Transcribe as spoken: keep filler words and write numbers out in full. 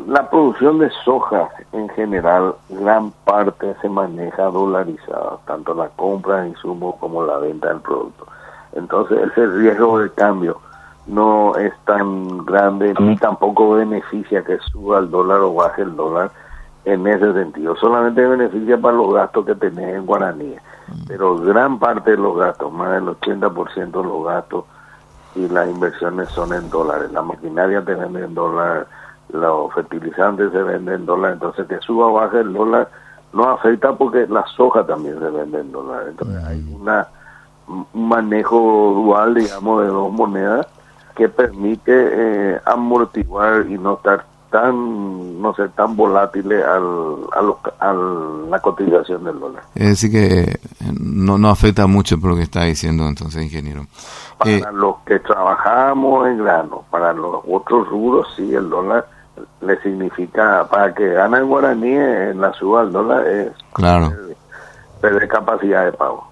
la producción de soja en general, gran parte se maneja dolarizada, tanto la compra de insumos como la venta del producto. Entonces ese riesgo de cambio no es tan grande, ni tampoco beneficia que suba el dólar o baje el dólar en ese sentido. Solamente beneficia para los gastos que tenés en guaraníes, pero gran parte de los gastos, más del ochenta por ciento de los gastos y las inversiones son en dólares. La maquinaria te vende en dólares, los fertilizantes se venden en dólares, entonces que suba o baje el dólar no afecta porque la soja también se vende en dólares. Entonces hay una un manejo dual, digamos, de dos monedas que permite eh, amortiguar y no estar tan, no ser tan volátiles al, a, los, a la cotización del dólar. Es decir que no, no afecta mucho por lo que está diciendo entonces, ingeniero. Para Eh, los que trabajamos en grano, para los otros rubros, sí, el dólar le significa, para que ganen guaraníes en la suba del dólar es claro. perder, perder capacidad de pago.